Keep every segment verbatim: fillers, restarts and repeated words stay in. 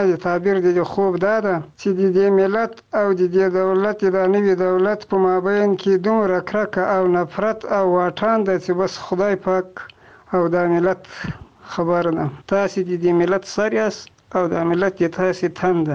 تعبیر د خوب دا ده چې د دې ملت او د دې دولت د نوي دولت په مابین کې دومره کرکه او نفرت او واټن ده چې بس خدای پاک او دا ملت خبر ده. تاسې د دې ملت سر یاست او دا ملت د تاسې تن ده.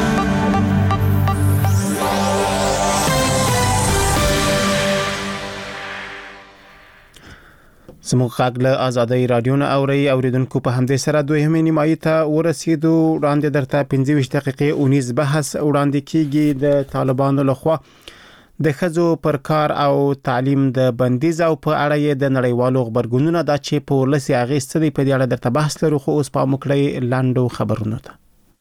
زموږ غږ له آزادۍ رادیو نه اوري اوریدونکو په همدې سره دویمې نیمایي ته ورسېدو. وړاندې درته پنځه ویشت دقیقې اونیز بحث وړاندې کیږي د طالبانو لخوا د ښځو پر کار او تعلیم د بندیز او په اړه یې د نړیوالو خبرګونونو دا چې په ولسي اغېسته دی په دې اړه درته بحث لرو. خو اوس پام وکړئ لاندو خبرونو ته.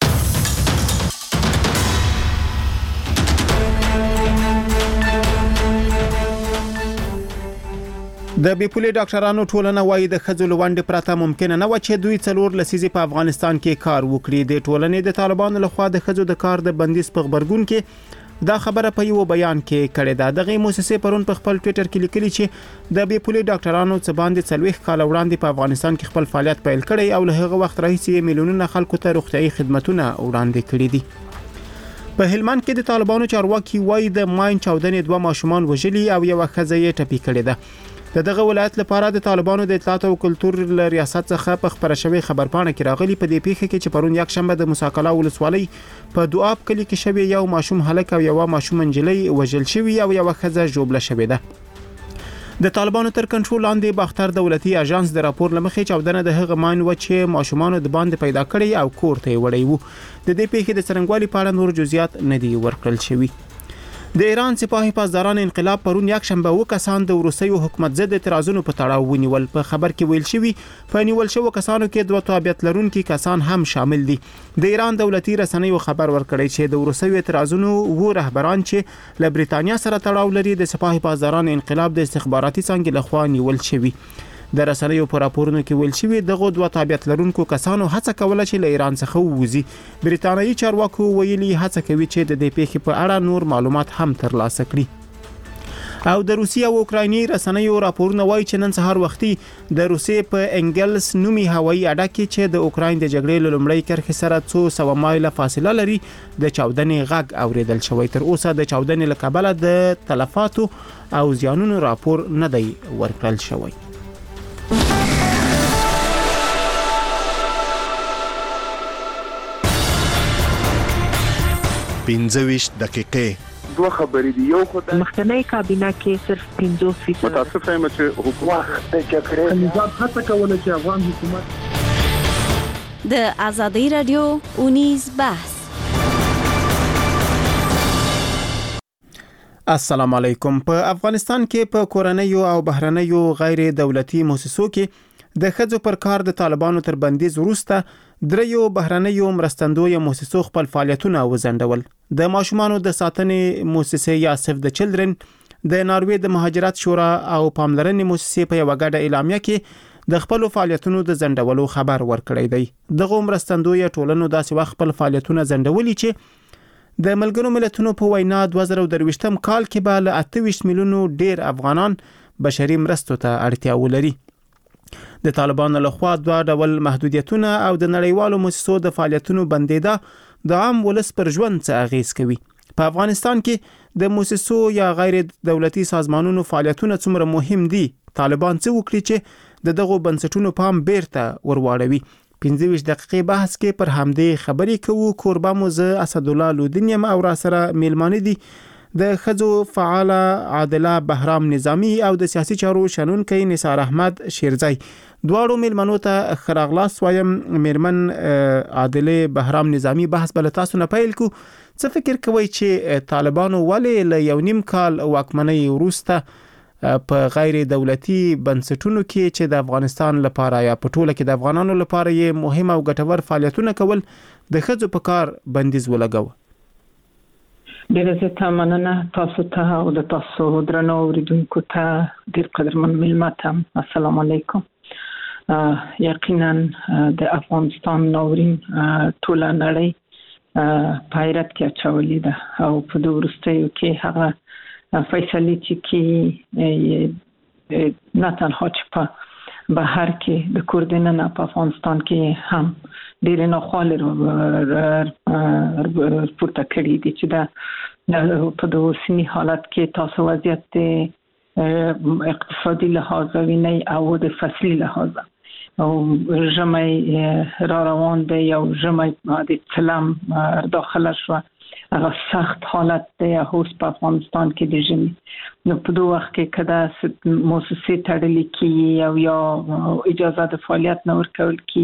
د بیپولي ډاکټرانو ټولنه وايي د ښځو لوندې پرته ممکن نه و چې دوی څلور لسیزې په افغانستان کې کار وکړي. د ټولنې د طالبانو لخوا د ښځو د کار د بندیز په خبرګون کې دا خبره په یو بیان کې کړې ده. دغه مؤسسې پرون په خپل ټوئیټر کې لیکلي چې د بیپولي ډاکټرانو څخه باندې څلوېښت کال وړاندې په افغانستان کې خپل فعالیت پیل کړی او له هغه وخت راهیسې میلیونونه خلکو ته روغتیايي خدماتونه وړاندې کړي دي. په هلمند کې د طالبانو چارواکي وايي د ماین چاودنې دوه ماشومان وژلي او یو ښځه یې ټپي کړې ده. د دغه ولایت لپاره د طالبانو د اطلاعات او کلتور ریاست څخه په خبره شوی خبرپاڼه کې راغلي. په دې پیښه کې چې پرون یک شنبه د موساکلا ولسوالۍ په دواب کلی کې شوی یو ماشوم هلک او یو ماشوم انجلۍ وژل شوی او یو ښځه ژوبله شوې ده. د طالبانو تر کنټرول لاندې باختر دولتي اژانس د راپور لمخې چاودنه د هغه ماین و چې ماشومان د باندې پیدا کړی او کور ته وړي وو. د دې پیښې د څرنګوالي په اړه نور جزئیات نه دي ورکړل شوي. د ایران سپاهي پاسداران انقلاب پرون یک شنبه و کسان د روسیې حکومت ضد اعتراضونو په تړاو ونیول. په خبر کې ویل شوی په نیول شوو کسانو کې دوه تابعیت لرونکي کسان هم شامل دي. د ایران دولتي رسنیو خبر ورکړی چې د روسیې اعتراضونو و رهبران چې له بریتانیا سره تړاو لري د سپاهي پاسداران انقلاب د استخباراتي څانګې لخوا نیول شوی. د رسنیو په راپورونو کې ویل شوی دغه دوه تابعیت لرونکو کسانو هڅه کوله چې له ایران څخه ووځي. بریتانیایي چارواکو ویلي هڅه کوي چې د دې پیښې په اړه نور معلومات هم ترلاسه کړي. او د روسیې او اوکرایني رسنیو راپورونه وایي چې نن سهار وختي د روسیې په انګلس نومي هوایي اډه کې چې د اوکراین د جګړې له لومړۍ کرښې سره څو سوه مایله فاصله لري د چاودنې غږ اوریدل شوی. تر اوسه د چاودنې له کبله د تلفاتو او زیانونو راپور نه دی ورکړل شوی. پنځه ویشت دقیقې دوه خبرې دي. یو خدای مخکنی کابینه کې صرف پنځوس فیصد متاسف یم چې حکومت د جګړې نظام هڅه کوله چې افغان حکومت د آزادۍ رادیو اونیز بحث. السلام علیکم. په افغانستان کې په کورنیو او بهرنیو غیر دولتي مؤسسو کې د ښځو پر کار د طالبانو تر بندیز وروسته دریو بهرنیو مرستندویه مؤسسو خپل فعالیتونه وځنډول. د ماشومانو د ساتنې مؤسسې یا سیف د چلډرن د ناروې د مهاجرت شورا او پاملرنې مؤسسې په یو غږ اعلامیه کې د خپل فعالیتونو د ځنډولو خبر ورکړی دی. دغه مرستندویه ټولنو داسې وخت خپل فعالیتونه ځنډولي چې د ملګرو ملتونو په وینا دوه زره درویشتم کال کې به له اته ویشت میلیونو ډیر افغانان بشري مرستو ته اړتیا ولري. د طالبانو لخوا دوه ډول محدودیتونه او د نړیوالو مؤسسو د فعالیتونو بندیدا د عام ولس پر ژوند څه اغیز کوي. په افغانستان کې د مؤسسو یا غیر دولتي سازمانونو فعالیتونه څومره مهم دي؟ طالبان څه وکړي چې د دغو بنسټونو پام بیرته ورواړوي؟ پنځه ویشت دقیقې بحث کې پر همدې خبرې کوو. کوربه مو زه اسدالله لودین یم او را سره میلمانه دي د ښځو فعاله عادله بهرام نظامی او د سیاسي چارو شنونکی نثار احمد شیرزی. دواړو میلمنو ته ښه راغلاست وایم. میرمن عادله بهرام نظامی بحث بل تاسو نه پیل کو. څه فکر کوئ چې طالبانو ولې له یو نیم کال واکمنۍ وروسته په غیر دولتي بنسټونو کې چې د افغانستان لپاره یا په ټوله کې د افغانانو لپاره یې مهم او ګټور فعالیتونه کول د ښځو په کار بندیز ولګاوه؟ ډېر زیاته مننه تاسو ته او د تاسو درنو اوریدونکو ته. ډېر قدرمن میلمه ته السلام علیکم. یقینا د افغانستان ناورین ټوله نړۍ په حیرت کې اچولې ده او په دې وروستیو کې هغه فیصلې چې کې نه تنها چې په بهر کې د کوردیننا په افغانستان کې هم ډېر نه خاله پورته کړی دي چې دا په د اوسنی حالت کې تاسو وضعیت اقتصادي لحاظ ویني او د فصلي لحاظ او ژمي را روان دی او ژمي د سلام داخله شو هغه سخت حالت دی اوس په افغانستان کې د ژمي نو په دوه وخت کې کدا مؤسسې تړلې کی او یا اجازه د فعالیت نه ورکول کی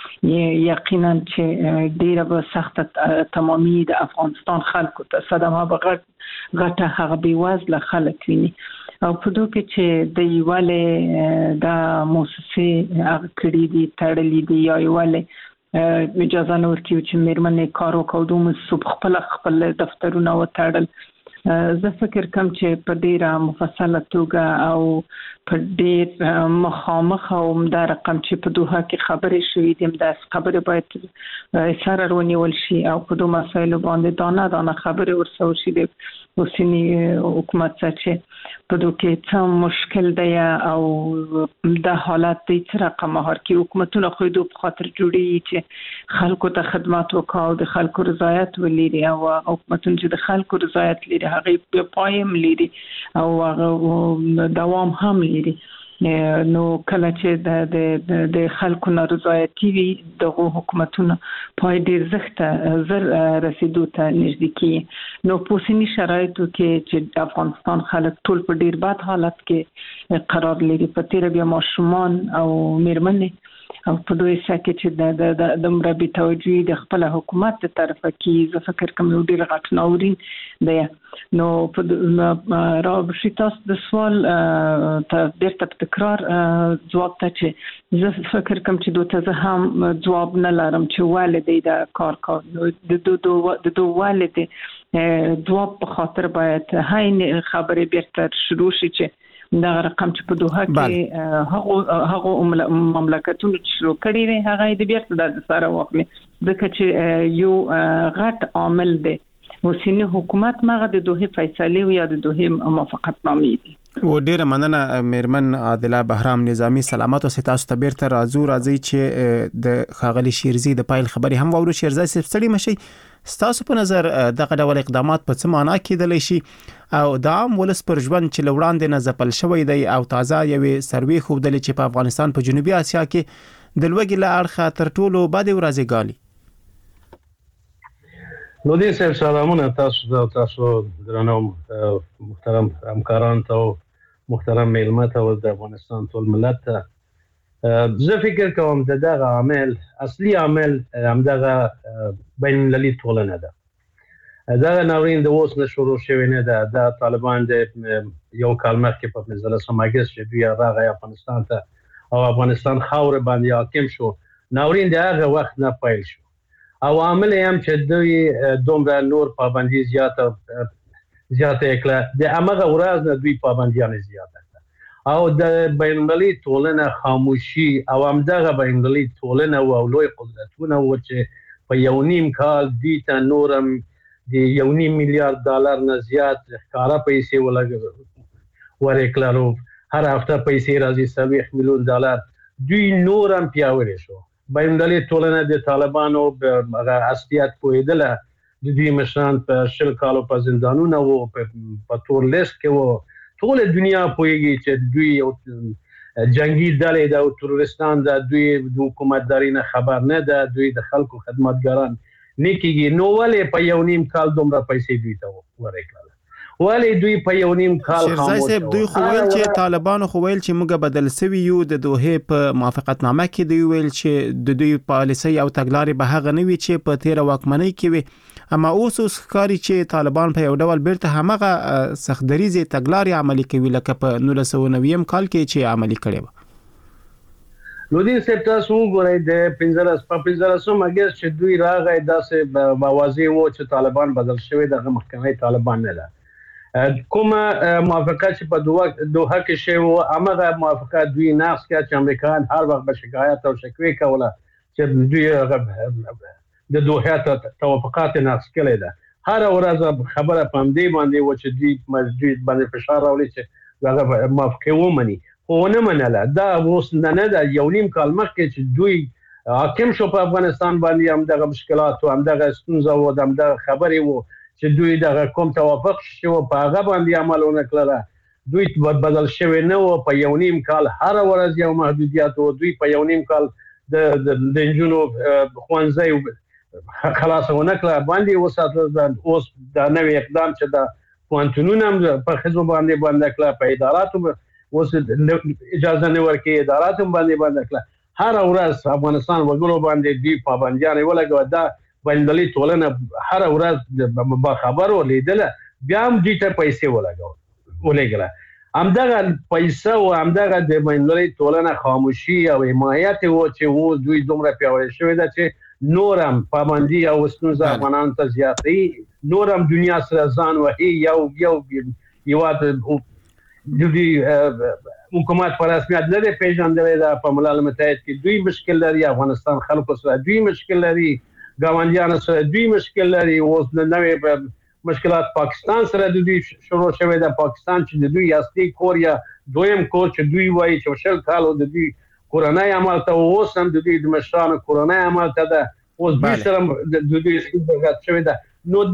یقینا چې ډیره به سخت تمامي د افغانستان خلکو ته صدمه به غټه هغه بیوزله خلک ویني او په دوه کې چې د یواله د مؤسسې هغه کړي دي تړلې دي یا یواله اجازه نور کیو چې مېرمنې کار وکړو دوم صبح خپل خپل دفترونه وتړل زه فکر کوم چې په ډیره مفصله توګه او په ډیر مخامخ او د رقم چې په دوه کې خبرې شوې دي د خبرې باید سره ونیول شي او په دوه مسایلو باندې دانه دانه خبرې ورسول شي د اوسنی حکومت چې په دوه کې څه مشکل دی او د حالت د څه رقم هر کې حکومتونه خو دوه په خاطر جوړي چې خلکو ته خدمات وکاو د خلکو رضایت ولري او حکومتونه چې د خلکو رضایت لري هغه په پایم لري او دوام هم لري نو کله چې د د خلکو نارضایتي وي دغه حکومتونه پای ډیر زخته زر رسیدو ته نږدې کی نو په سني شرایطو کې چې افغانستان خلک ټول په ډیر بد حالت کې قرار لري په تیر بیا ماشومان او میرمنې او په دوی سکه چې د د مربي توجیه د خپل حکومت ته طرفه کې زه فکر کوم یو ډیر غټ ناورین دی نو په را بشیتاس د سوال ته بیرته تکرار جواب ته چې زه فکر کوم چې دوی ته هم جواب نه لرم چې والدې دا کار کار د دوه د دوه والدې جواب په خاطر باید هاي خبرې بیرته شروع شي چې دا رقم چې په دوه کې هغه هغه مملکتونو چې شروع کړي وي هغه د بیرته د سره واخلي ځکه چې یو غټ عامل دی اوسنی حکومت مغه د دوه فیصله یا د دوه موافقتنامې دي و ډیره مننه میرمن عادله بهرام نظامی سلامات او ستاسو ته بیرته راځو راځي چې د خاغلی شیرزي د پایل خبري هم وورو شیرزي سړي مشي ستاسو په نظر دغه ډول اقدامات په څه معنا کېدلی شي او د عام ولس پر ژوند چې لوړاندې نه ځپل شوی دی او تازه یوې سروې خوبدلې چې په افغانستان په جنوبي اسیا کې د لوږې له اړخه تر ټولو بد ورځې ګالي نو دې سره سلامونه تاسو تاسو درنو محترم همکاران ته محترم میلمه ته او د افغانستان ټول ملت ته زه فکر کوم د دغه عامل اصلي عامل همدغه بین المللي ټولنه ده دا ناورین د اوس نه شروع شوی نه ده د طالبان د یو کال مخکې په پنځه سماګس چې دوی راغی افغانستان ته او افغانستان خاور باندې حاکم شو ناورین د هغه وخت نه پیل شو او عامل هم چې دوی دومره نور پابندي زیاته زیاته کړه د هغه ورځ نه دوی پابندیان زیاته او د بین المللي ټولنه خاموشي او همدغه بین المللي ټولنه او لوی قدرتونه و چې په یو نیم کال دي ته نورم د یو نیم میلیارډ ډالر نه زیات ښکارا پیسې ورکړو هر هفته پیسې راځي سلويخ میلیون ډالر دوی نورم پیاوړي شو بین المللي ټولنه د طالبانو هغه اصليت پویدله د دې مشران په شل کالو په زندانونو او په تور لیست کې وو ټول دنیا پویږي چې دوی یو جنگي ډلې د تروریستان د دوی د حکومتداري نه خبر نه ده دوی د خلکو خدمتګاران نیکيږي نو ولې په یو نیم کال دومره پیسې دوی ته ورکړل ولې دوی په یو نیم کال خاموش شو دوی خو ویل چې طالبانو خو ویل چې موږ بدل سوي یو د دوه په موافقتنامه کې دی ویل چې د دوی پالیسي او تګلارې به هغه نه وي چې په تیر واکمنۍ کې وي اما اوس اوس ښکاري چې طالبان په یو ډول بیرته همغه سختدریزي تګلارې عملي کوي لکه په نولس سوه نوي کال کې چې عملي کړي و نو دې سپتاسو غوړې د پنځلس په پنځلسو مګر چې دوی راغی داسې واضح وو چې طالبان بدل شوی دغه محکمه طالبان نه ده کومه موافقه چې په دوه دوه کې شوی و هغه موافقه دوی ناقص کړ چې امریکایان هر وخت به شکایت او شکوې کوله چې دوی د دوه ته توافقات ناقص کړي ده هر ورځ خبره پام دی باندې و چې دوی مسجد باندې فشار راولي چې هغه موافقه ومني خو نه منله. دا اوس نه ده، یو نیم کال مخکې چې دوی حاکم شو په افغانستان باندې، هم دغه مشکلات او هم دغه ستونزه او هم دغه خبرې وو چې دوی دغه کوم توافق شو په هغه باندې عمل ونه کړل. دوی بدل شوی نه و. په یو نیم کال هر ورځ یو محدودیت او دوی په یو نیم کال د د انجونو خوانځي خلاصونه کړل باندې وساتل. اوس دا نوې اقدام چې دا پوانتونونه په خزو باندې باندې کړل، په اداراتو اوس اجازه نه ورکړي، اداراتو باندې باندې کړل. هر ورځ افغانستان وګړو باندې دی پابندیان ولګو. دا بندلې ټولنه هر ورځ با خبرو لیدل، بیا هم دې ته پیسې ولګو ولګله. همدغه پیسې او همدغه د بندلې ټولنه خاموشي او حمایت وو چې وو دوی دومره پیاوړی شوی دا چې نورم پابندي او ستونزه افغانانو ته زیاتې، نورم دنیا سره ځان وهي. یو یو یو د دې حکومت پر رسمیت نه دی پیژندلی دا په ملل متحد کې دوی مشکل لري، افغانستان خلکو سره دوی مشکل لري، ګاونډیانو سره دوی مشکل لري. اوس نوې مشکلات پاکستان سره د دوی شروع شوی دا پاکستان چې د دوی اصلي کور یا دویم کور چې دوی وایي چې شل کال د دوی کورنۍ عمل ته، اوس هم د دوی د مشرانو کورنۍ عمل ته ده. اوس دوی سره د دوی ستونزه شوی ده. نو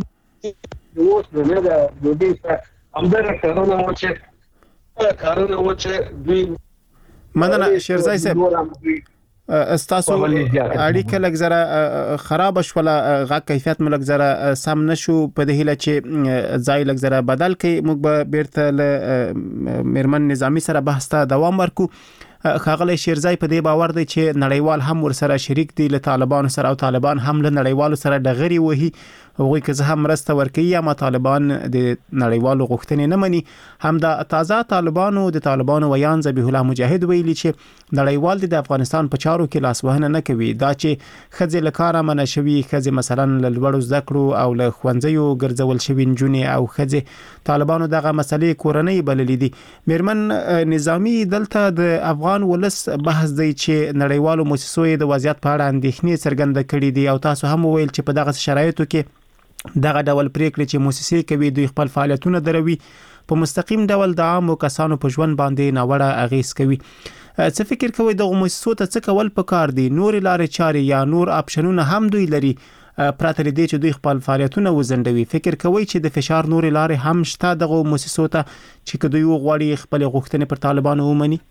اوس نه ده د دوی سره همدغه کارونه و چې کارونه و چې دوی مننه شیرزای صاحب. استاسو اړیکه لږ زره خراب شوله، غږ کیفیت مو لږ زره سم نشو. په دې هیله چې ځای لږ زره بدل کړي، موږ به بیرته له میرمن نظامی سره بحث ته دوام ورکو. خاغلی شیرزای په دې باور دی چې نړیوال هم ورسره شریک دي له طالبانو سره، او طالبان هم له نړیوالو سره ډغري وهي. هغوی که زه هم مرسته ورکوي اما طالبان د نړیوالو غوښتنې نه مني. هم د تازه طالبانو د طالبانو ویان ذبیح الله مجاهد ویلي چې نړیوال د افغانستان په چارو کې لاسوهنه نه کوي. دا چې ښځې له کاره منع شوي، ښځې مثلا له لوړو زده کړو او له ښوونځیو ګرځول شوي نجونې او ښځې، طالبانو دغه مسلې کورنۍ بللې دي. میرمن نظامی، دلته د افغان ولس بحث دی چې نړیوالو مؤسسو د وضعیت په اړه اندېښنې څرګنده کړې دي، او تاسو هم وویل چې په دغه شرایطو کې دغه ډول پریکړې چې مؤسسې کوي دوی خپل فعالیتونه دروي، په مستقیم ډول د عامو کسانو په ژوند باندې ناوړه اغیز کوي. څه فکر کوئ دغه مؤسسو ته څه کول پکار دي؟ نورې لارې چارې یا نور اپشنونه هم دوی لري پرته له دې چې دوی خپل فعالیتونه وزندوي؟ فکر کوئ چې د فشار نورې لارې هم شته دغه مؤسسو ته چې که دوی وغواړي خپل غوښتنې پر طالبانو ومني؟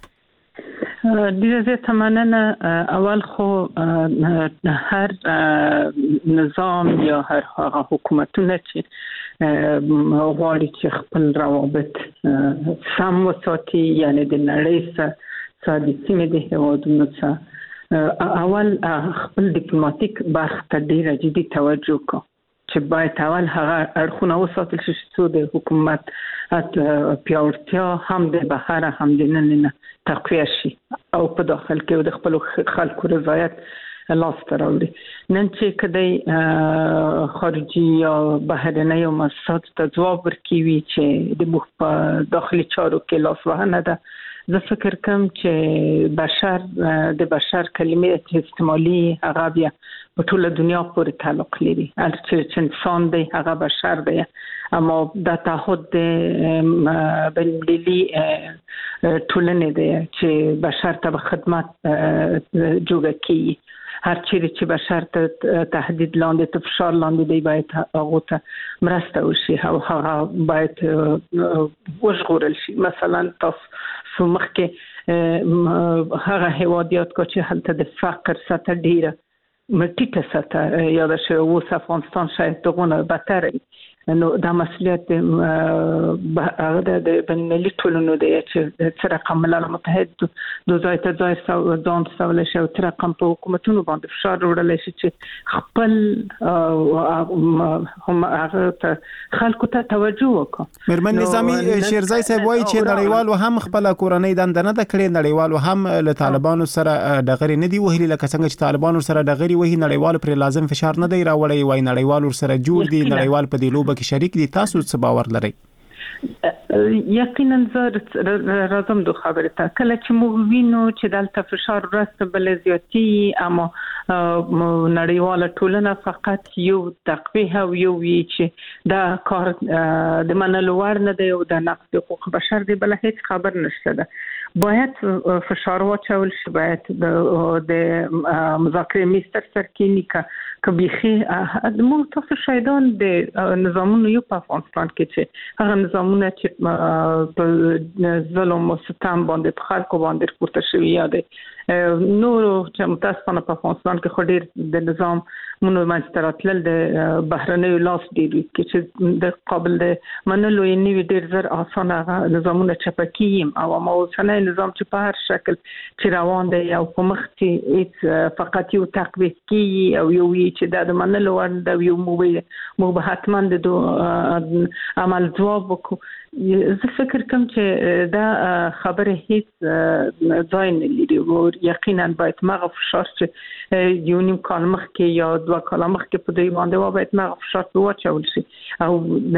ډیره زیاته مننه. اول خو هر نظام یا هر هغه حکومتونه چې غواړي چې خپل روابط سم وساتي، یعنی د نړۍ سره د سیمې د هیوادونو سره، اول خپل ډیپلوماټیک برخه ته ډیره جدي توجه کوي چې باید اول هغه اړخونه وساتل شي چې د حکومت پیاوړتیا هم د بهر هم د نننه تقویه شي او په داخل کې د خپل خلکو رضایت لاس ته راوړي. نن چې کدی خارجي یا بهرنۍ مؤسسات ته ځواب ورکوي چې د موږ په داخلي چارو کې لاسوهنه ده، زه فکر کوم چې بشر د بشر کلمې استعمالي هغه بیا په ټوله دنیا پورې تعلق لري. هر چې انسان دی هغه بشر دی، اما دا تعهد د بین‌المللي ټولنې دی چې بشر ته خدمت جوړه کړي. هر چیرې چې بشر ته تهدید لاندې ته فشار لاندې دی باید هغه ته مرسته وشي او هغه باید وژغورل شي. مثلا تاسو مخکې هغه هیوادیات کو چې هلته د فقر سطح ډیره مټیټه سطح یاد شوی، اوس افغانستان شاید دغونه بدتر وي. نو دا مسؤلیت هغه د بین‌المللي ټولنو دی چې څه رقم ملل متحد د ځای ته ځای ځان ستولی شي او څه رقم په حکومتونو باندې فشار وړلی شي چې خپل هم هغه ته خلکو ته توجه وکړي. میرمن نظامی، شیرزای صاحب وایي چې نړیوالو هم خپله کورنۍ دنده نه ده کړې، نړیوالو هم له طالبانو سره ډغرې نه دي وهلي، لکه څنګه چې طالبانو سره ډغرې وهي نړیوالو پرې لازم فشار نه دی راوړی. وایي نړیوالو سره جوړ دي، نړیوال په دې لوبه کې شریک دي. تاسو څه باور لرئ؟ یقینا زه راځم د خبرې ته. کله چې موږ وینو چې دلته فشار ورسته بل زیاتی، اما نړیواله ټولنه فقط یو تقویه او یو وی چې دا کار د منلو وړ نه دی او د نقض حقوق بشر دی، بل هیڅ خبر نشته ده. باید فشار واچول شي، باید د مذاکره میستر سرکینی که که بیخي موږ تاسو شاهدان د نظامونو یو په افغانستان کې چې هغه نظامونه چې په ظلم او ستم باندې په خلکو باندې پورته شوي یا د نورو چې متاسفانه په افغانستان کې خو ډېر د نظام مونږ منځته راتلل د بهرنیو لاس ډېر کې چې د قابل د منلو یې نوي ډېر زر اسانه هغه نظامونه چپکي او ما اوسنی نظام چې په هر شکل چې روان دی او په مخ کې هیڅ فقط یو تقویت کیږي او یو چې د منلو وړ د یو مو به حتما د عمل ځواب وکړو. زه فکر کوم چې دا خبره هیڅ ځای نه لري او یقینا باید مغه فشار چې یو نیم کال مخکې یا دوه کال مخکې په دوی باندې و باید مغه فشار واچول شي او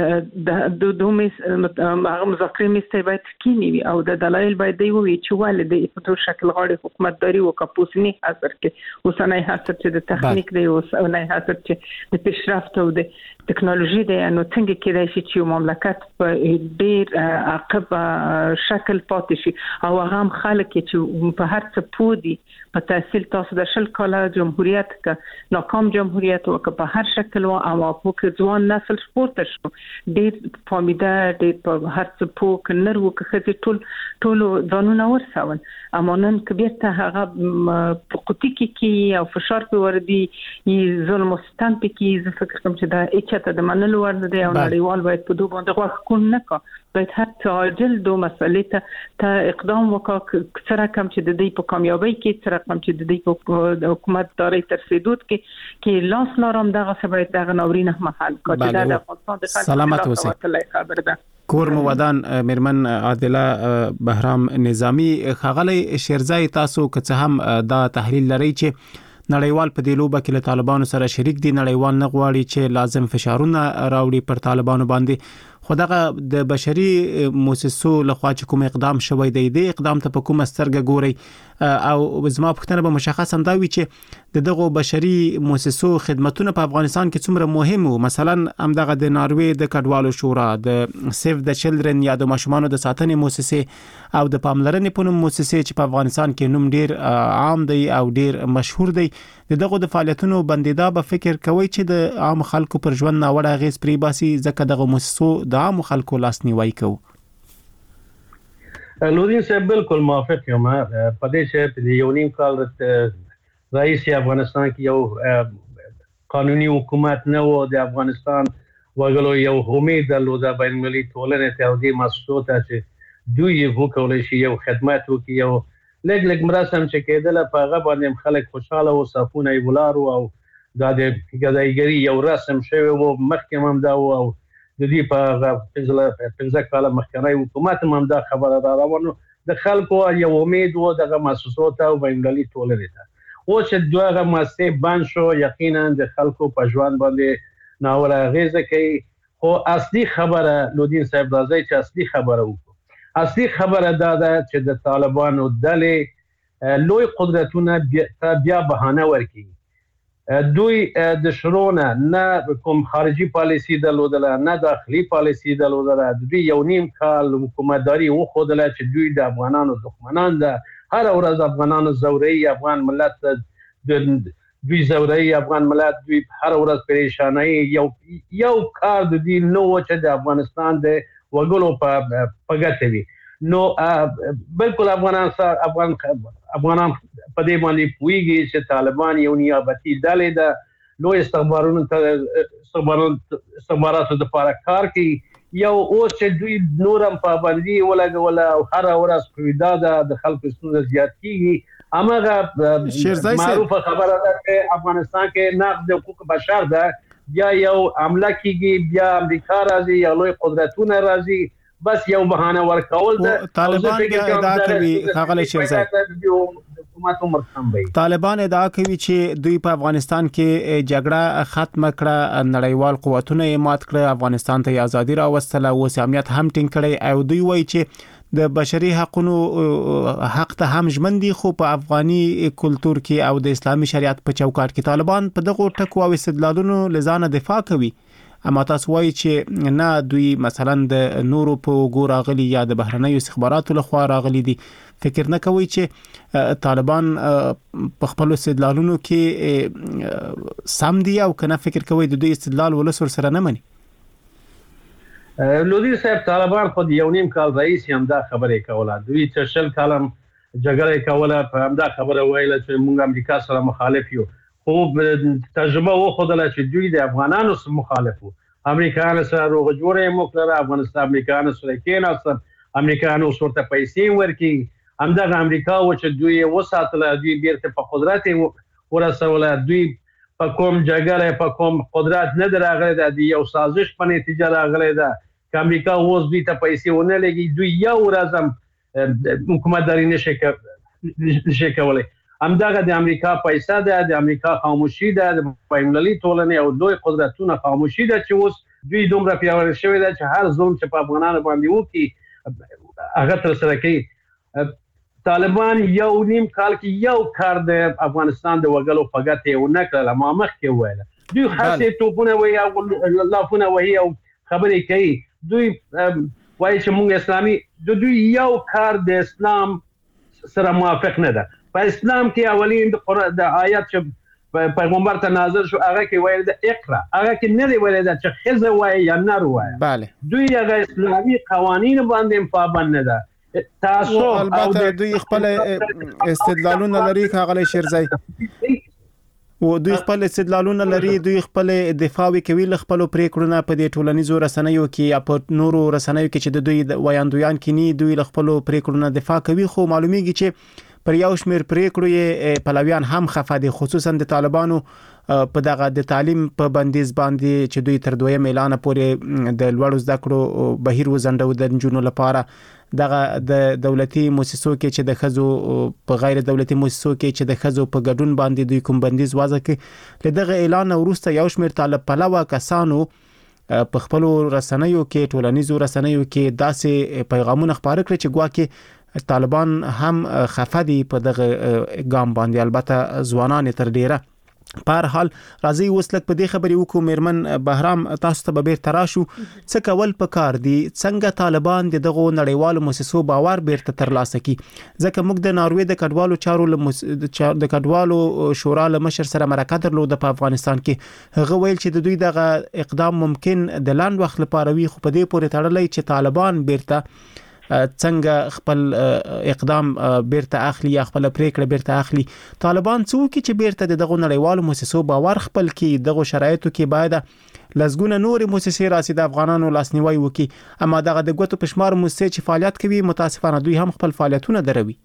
د دوه هغه مذاکرې میسته باید کینی او د دلایل باید دی وي چې ولې د په شکل غاړي حکومتداري او کاپوسنی حاضر کې اوسنۍ حاصل چې د تخنیک دی او اوسنۍ حاصل چې د پیشرفت او د ټکنالوژي دی نو څنګه کېدای شي چې مملکت په ډیر عقب شکل پاتې شي او هغه هم خلک چې په هر څه پودي په تحصیل تاسو د شل کاله جمهوریت ک ناکام جمهوریت او په هر شکل او او په ځوان نسل سپورت شو ډیر فامیدا ډیر په هر څه پو کنر وکړي ټول ټول ځانونه ورسول امانن کبیرته هغه په قوتي کې او فشار په وردی ظلم او ستم کې زه فکر کوم چې دا اچته د منلو ورده دی او نړیوال باید په دوه باندې غوښ کول نه کا باید حتی عاجل دو مسئله ته ته اقدام وکړه سره کم چې د دې په کامیابی کې سره کم چې د دې په حکومت داري ترسیدوت کې کې لاس لارم دغه سبب دغه نورینه محل کړه دا د افغانستان د خلکو سلامت اوسئ خبر ده. کور مو ودان مرمن عادله بهرام نظامی خغلی شیرزای تاسو که څه هم دا تحلیل لري چې نړیوال په دې لوبه کې له طالبانو سره شریک دي نړیوال نه غواړي چې لازم فشارونه راوړي پر طالبانو باندې خو دغه د بشري مؤسسو لخوا چې کوم اقدام شوی دی د اقدام ته په کومه سترګه ګوري او زما پوښتنه به مشخصا دا وي چې د دغه بشري مؤسسو خدماتونه په افغانستان کې څومره مهم وو مثلا هم دغه د ناروې د کډوالو شورا د سیف د چلډرن یا د ماشومانو د ساتنې مؤسسه او د پاملرنې په نوم مؤسسه چې په افغانستان کې نوم ډیر عام دی او ډیر مشهور دی دغه د فعالیتونو بندیدا به فکر کوي چې د عام خلکو پر ژوند ناوړه غیز پری باسي ځکه دغه مؤسسو د عام خلکو لاسنیوي کوي. نورین صاحب بالکل موافق یم په دې چې په یو نیم کال رئیس افغانستان کې یو قانوني حکومت نه و د افغانستان وګړو یو امید درلوده بین المللي ټولنې ته او د مسؤلو ته چې دوی وکولای شي یو خدمات وکړي او لګ لګ مراسم چې کېدل په هغه باندې خلک خوشاله او صفونه یې ولارو او دا د ګدایګری یو رسم شوی وو مخکې هم دا او د دې په پنځه کاله مخکنی حکومت هم دا خبره را روانه د خلکو یو امید وو دغه مسؤلو ته او بین المللي ټولنې ته او چې دوه مؤسسې بند شو یقینا د خلکو په ژوند باندې ناوړه اغیزه کوي خو اصلي خبره لودین صاحب راځي چې اصلي خبره وکړو اصلي خبره دا ده چې د طالبانو ډلې لوی قدرتونه بیا بهانه ورکړي دوی د شرونه نه کوم خارجي پالیسي درلودله نه داخلي پالیسي درلودله دوی یو نیم کال حکومتداري وښودله چې دوی د افغانانو دښمنان ده هر ورځ افغانانو زوري افغان ملت دوی زوري افغان ملت دوی هر ورځ پریشانای یو یو کار د دې نو چې د افغانستان د وګړو په پګته وي نو بالکل افغانان سره افغان افغانان په دې باندې پويږي چې طالبان یو نیابتي ډلې ده نو استخبارونو ته استخباراتو د لپاره کار کوي یو اوس چې دوی نورم پابندي ولګول او هر ورځ پریدا د خلکو ستونزې زیات کیږي اماغه معروفه خبره ده چې افغانستان کې نقض حقوق بشر ده بیا یو عمله کیږي بیا امریکا راځي یا لوی قدرتونه راځي بس یو بهانه ورکول ده طالبان بیا ادعا کوي خغلی شیرزای طالبان ادعا کوي چې دوی په افغانستان کې جګړه ختم کړه نړیوال قوتونه یې مات کړه افغانستان ته ازادي راوستله او امنیت هم ټینګ کړي او دوی وایي چې د بشري حقوقو حق ته هم ژمن دي خو په افغاني کلچر کې او د اسلامي شریعت په چوکاټ کې طالبان په دغه ټکو او استدلالونو لزانه دفاع کوي اما تاسو وایي چې نه دوی مثلا د نورو په ګور راغلي یا د بهرنیو استخباراتو لخوا راغلي دي، فکر نه کوي چې طالبان په خپل استدلالونو کې سم دي او کنه فکر کوي د دوی استدلال ولسور سره نه مني؟ لودي صاحب طالبان خو یو نیم کال رئیس هم دا خبره کوله، دوی چې شل کالم جګړه کوله په همدا خبره ویله چې موږ امریکا سره مخالف یو، خو تجربه وښودله چې دوی د افغانانو سره مخالف وو، امریکایانو سره روغه جوړه وکړه، افغانستان امریکایانو سره کېناستل، امریکایانو ورته پیسې ورکړي، همدغه امریکا و چې دوی وساتله، دوی بیرته په قدرت ورسوله، دوی په کوم جګړه په کوم قدرت نه راغلی ده، د یو سازش په نتیجه راغلی ده که امریکا اوس دوی ته پیسې ونه لګي، دوی یو ورځ هم حکومتداري نشي کولی. همدغه د امریکا پیسه ده، د امریکا خاموشي ده، د بین‌المللي ټولنې او دوی قدرتونه خاموشي ده چې اوس دوی دومره پیاوړي شوي ده چې هر ظلم چې په افغانانو باندې وکړي هغه ترسره کوي. طالبان یو نیم کال کې یو کار د افغانستان د وګړو په ګټه ونه کړل، ما مخکې وویل دوی هڅې توپونه وایي او لافونه وایي او خبرې کوي، دوی وایي چې موږ اسلامي، د دوی یو کار د اسلام سره موافق نه ده. په اسلام کې اولین د قرآن د آیات چې پیغمبر ته نازل شو هغه کې ویل د اقرا، هغه کې نه دی ویل چې ښځه وایي یا نر وایي. بله دوی هغه اسلامي قوانین باندې پابند نه ده. تاسو البته دوی خپل استدلالونه لري ښاغلی شیرزی، و دوی خپل استدلالونه لري، دوی خپل دفاع کوي له خپل پریکړو په دې ټولنیزو رسنیو کې یا په نورو رسنیو کې چې د دوی وایاندویان کې دوی له خپل پریکړو دفاع کوي، خو معلومیږي چې پر یو شمیر پریکړو یې پلویان هم خفه دي، خصوصا د طالبانو په دغه د تعلیم په بندیز باندې چې دوی تر دویم اعلان پورې د لوړو زده کړو بهیر وزندو د نجونو لپاره، دغه د دولتي مؤسسو کې چې د خزو په غیر دولتي مؤسسو کې چې د خزو په ګډون باندې دوی کوم بندیز وضع کړي، لدغه اعلان وروسته یو شمیر طالب پلوه کسانو په خپل رسنیو کې ټولنیزو رسنیو کې داسې پیغامونه خپاره کړي چې ګواکې طالبان هم خفه دي په دغه ګام باندې، البته ځوانان تر ډیره. په هر حال راځي اوس لک په دې خبرې وکړو مېرمن بهرام، تاسو ته به بیرته راشو، څه کول پکار دي څنګه طالبان د دغه نړیوالو مؤسسو باور بیرته ترلاسه کړي، ځکه موږ د ناروې د کډوالو چارو د کډوالو شورا له مشر سره مرکه درلوده په افغانستان کې، هغه ویل چې د دوی دغه اقدام ممکن د لاند وخت لپاره وي، خو په دې پورې تړلی چې طالبان بیرته څنګه خپل اقدام بیرته اخلي یا خپل پریکړه بیرته اخلي. طالبان څو کې چې بیرته دغه نړیوالو مؤسسو باور خپل کې دغه شرایطو کې باید لزګونه نور مؤسسې راسي د افغانانو لاسنیوي وکي، اما دغه د ګوتو پشمار مؤسسې چې فعالیت کوي متاسفانه دوی هم خپل فعالیتونه دروي.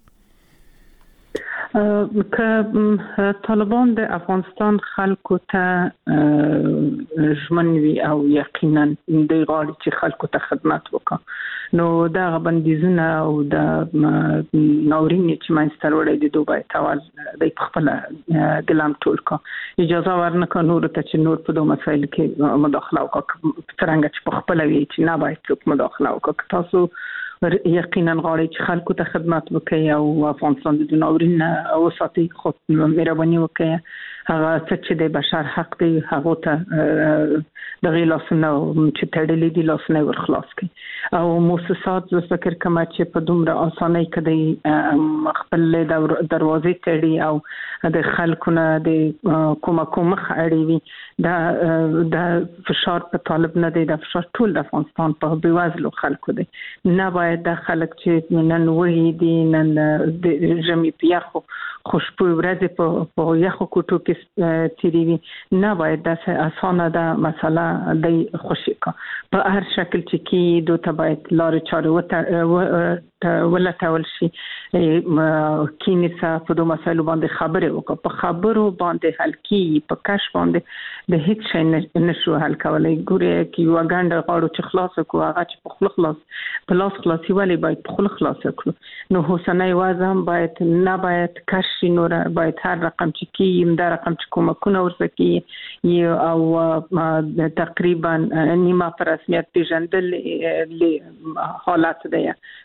که طالبان د افغانستان خلکو ته ژمنوي او یقینا د غواړي چې خلکو ته خدمت وکړي، نو دا بندیزونه او د ناورین چې منځته وړي د دوی تاوال د خپل ګلام ټول کا اجازه ورنکړه نور ته چې نور په دوه مسایل کې مداخله وکړي، څنګه چې په خپل وی چې نه باید څوک مداخله وکړي. تاسو یقینا غواړي چې خلکو ته خدمت وکړي او افغانستان د ناورین او ساتي خو مهرباني وکړي، هغه چې د بشر حق دی هغه ته د غلاسنه چې تړلې دي لاسنه ورخلاص کړي او مؤسسات زه فکر کوم چې په دومره اسانۍ کې د خپل دروازې تړي او د خلکو نه د کومه کومه اړوي، دا د فشار په طالب نه دی، د فشار ټول د افغانستان په بیوازلو خلکو دی، نه باید د خلک چې نن وਹੀ دي نن د ژمي په یخو خوشبو ورځې په یخو کوټو کې تیریوي، نه باید داسې اسانه ده مسله دی خوشي کا په هر شکل چې کې دوی ته باید لارې چارې ولټول شي، کینیسه په دوه مسایلو باندې خبرې وکړه، په خبرو باندې حل کی په کش باندې د هیڅ شي نشو حل کولای. ګوري کې یو غانډه غواړو چې خلاص کو هغه چې په خلخ خلاص په لاس خلاصي والی باید په خلخ خلاص کړو، نو حسنای وازم باید نه باید کش نور باید هر رقم چې کی یم دا رقم چې کومه کونه ورسکی یو او تقریبا نیمه پر رسمیت پیژندل له حالات دی کله چې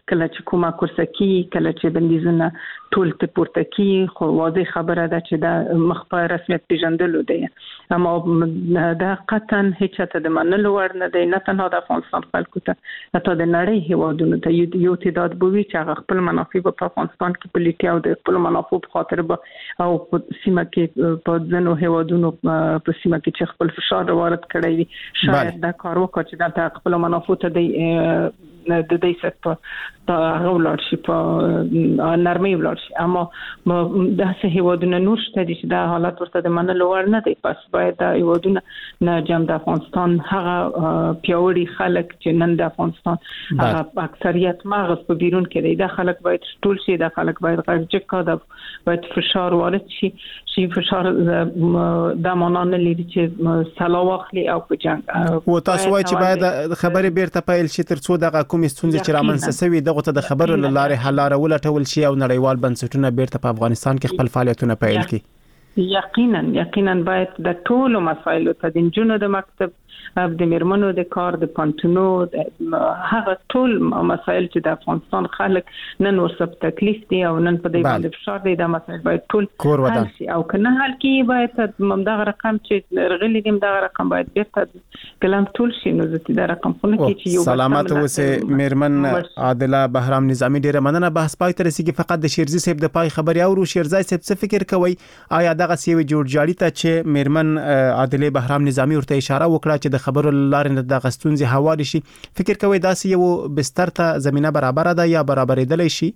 چې کومه کورسکی کله چې بندیزونه ټول ته پورته کی خو واضح خبره ده چې دا مخ په رسمیت پیژندلو دی اما دا قطعا هیڅ ته د منلو وړ نه دی نه تنها د افغانستان خلکو ته حتی د نړۍ هیوادونو ته یو تعداد بوي چې خپل منافع په افغانستان کې پلیټي او د خپل منافع په خاطر به او په سیمه کې په ځینو هیوادونو په سیمه کې چې خپل فشار وارد کړی وي شاید دا کار وکړي چې دا خپل منافع ته دی د دې ست په هغه ولر شي په نرمي ولر شي اما دا سه هیوادونه نور شته چې دا حالت ورته د منلو وړ نه دی پس باید دا هیوادونه نه جام د افغانستان هغه پیاوړي خلک چې نن د افغانستان هغه اکثریت مغز په بیرون کې دی دا خلک باید ټول شي دا خلک باید غږ کاده باید فشار وارد شي شي فشار د مانان لري چې سلا واخلي او په جنگ او تاسو وایي چې باید خبرې بیرته پیل شي تر څو دغه کومې ستونزې چې رامنځته شوي دغه ته د خبرو له لارې حل لاره ولټول شي او نړیوال بنسټونه بیرته په افغانستان کې خپل فعالیتونه پیل کړي یقینا یقینا باید د ټولو مسایلو ته د جنونو د مکتب د میرمنو د کار د پانتونو هغه ټول مسایل چې د افغانستان خلک نن ورسره تکلیف دي او نن په دې باندې فشار دي دا مسایل باید ټول حل شي او کنه حل کی باید دغه رقم چې رغلي دي دغه رقم باید بیرته کلام ټول شي نو زه دا رقم خو نه کی چې یو سلامات اوسه میرمن عادله بهرام نظامی ډیره مننه بحث پای تر رسیدي فقط د شیرزي صاحب د پای خبري او شیرزي صاحب څه فکر کوي آیا دغه سیوی جوړ جاړی ته چې میرمن عادله بهرام نظامی ورته اشاره وکړه چې د خبرو لارې د غستونځي حواله شي فکر کوي دا سی یو بستر ته زمينه برابر ده یا برابرېدل شي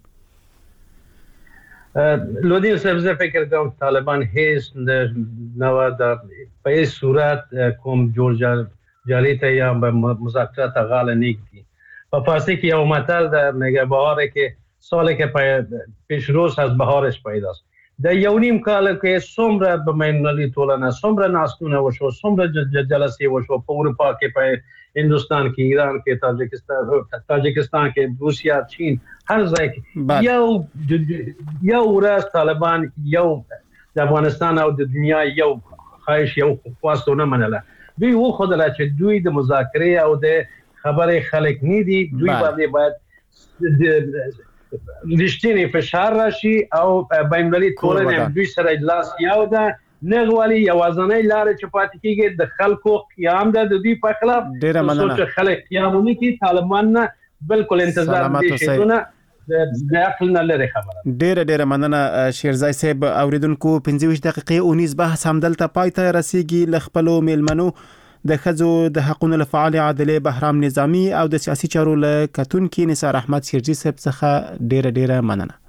لودي صاحب زه فکر کوم طالبان هیڅ نو د په صورت کوم جوړ جالی ته یا مذاکرات غاله نگدی په فارسی کې یو متل ده میگه بهاره که سالی که پیش روز از بهارش پیداست در یو نیم کال که سمره به بین‌المللی تولنه سمره ناستونه وشو سمره جلسه وشو په اروپا کې په هندوستان کې ایران کې تاجکستان تاجکستان کې روسیا چین هر ځای کې یو یو ورځ طالبان یو د افغانستان او د دنیا یو خواهش یو خواستونه منله دوی و خدای چې دوی د مذاکره او د خبرې خلک نه دي دوی باندې باید رښتینی فشار راشي او بین‌المللي ټولنه دوی سره اجلاس یو ده نغوالي یوازنۍ لار چې پاتې کیږي د خلکو قیام ده د دوی په خلاف ډیره مننه چې خلک قیامونه کی طالبان نه بالکل انتظار دي شيونه د خپل نه لري خبره ډیره ډیره مننه شیرزای صاحب اوریدونکو پنځه دقیقې اونیز بحث همدلته پاتې رسیدي ل خپل میلمنو د خزو د حقوقو لفعال عادله بهرام نظامی او د سیاسي چارو له کتونکو نثار احمد شیرجی صاحب څخه ډیره ډیره مننه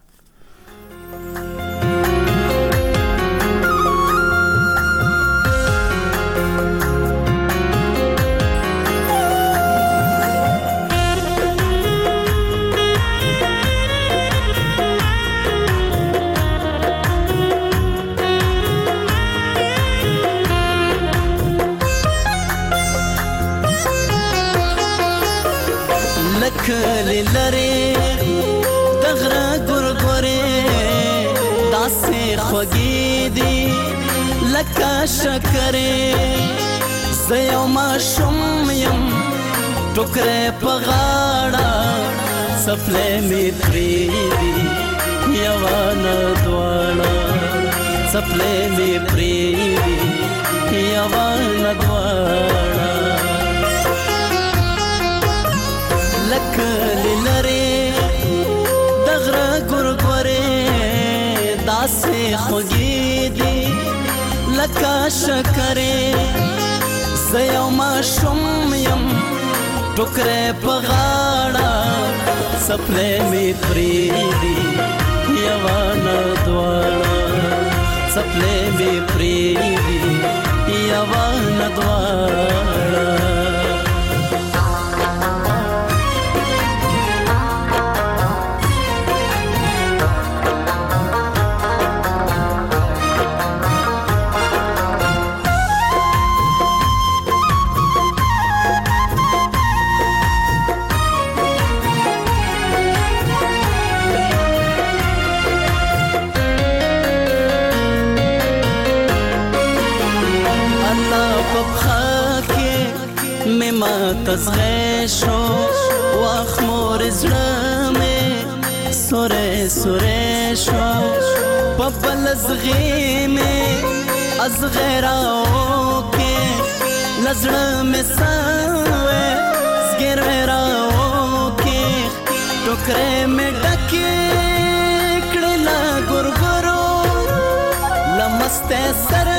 کلی لری دغره ګورګورې داسې خوږې دي لکه شکرې زه یو ماشوم یم ټوکرې په غاړه څپلۍ مې پرېږدي یوه نه دواړه څپلۍ مې پرېږدي یوه نه دواړه لکلی لری دغره ګورګورې داسې خوږې دي لکه شکرې زه یو ماشوم یم ټوکرې په غاړه څپلۍ مې پرېږدي یوه نه دواړه څپلۍ مې پرېږدي یوه نه دواړه تزغه شو واخ مور زړه مې سوره سوره شو پبل ازغی میں ازغیراو کے لزڑ میں ساوے زگیراو کے ٹکرے میں ڈکے کڑلا گرگرو لمستے سر